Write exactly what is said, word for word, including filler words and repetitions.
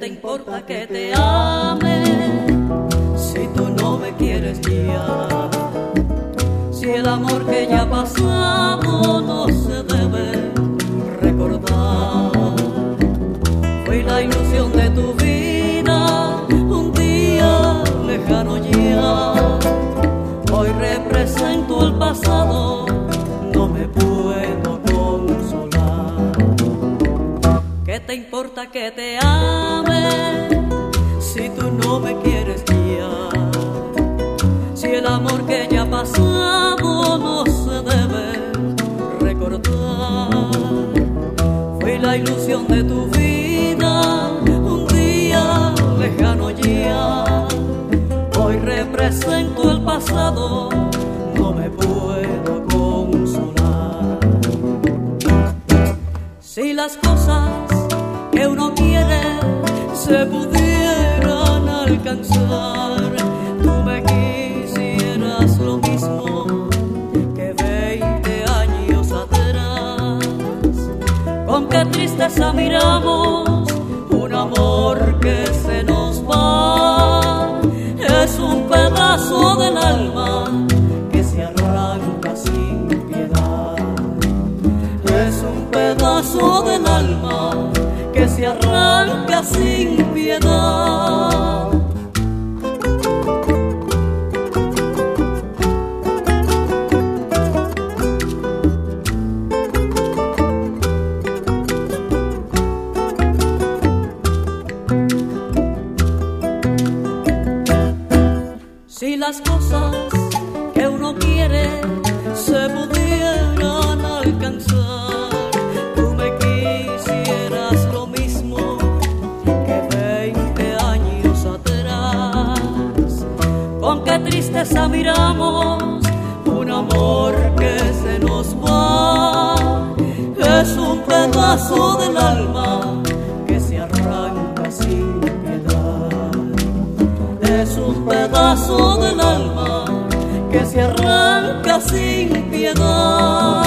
te importa que te ame si tú no me quieres ya? Si el amor que ya ha pasado no se debe recordar. Fui la ilusión de tu vida, un día lejano ya. Hoy represento el pasado, no me puedo consolar. ¿Qué te importa que te ame si tú no me quieres ya? Si el amor que ya ha pasado no se debe recordar. Fui la ilusión de tu vida, un día lejano ya. Hoy represento el pasado, no me puedo consolar. Si las cosas que uno quiere se pudieran alcanzar, tú me quisieras lo mismo que veinte años atrás. Con qué tristeza miramos un amor que se nos va. Es un pedazo del alma que se arranca sin piedad. Es un pedazo del alma que se arranca sin piedad. Si las cosas que uno quiere se pudieran alcanzar, tú me quisieras lo mismo que veinte años atrás. Con qué tristeza miramos un amor que se nos va. Es un pedazo del alma que se arranca sin piedad. Es un pedazo del alma que se arranca sin piedad.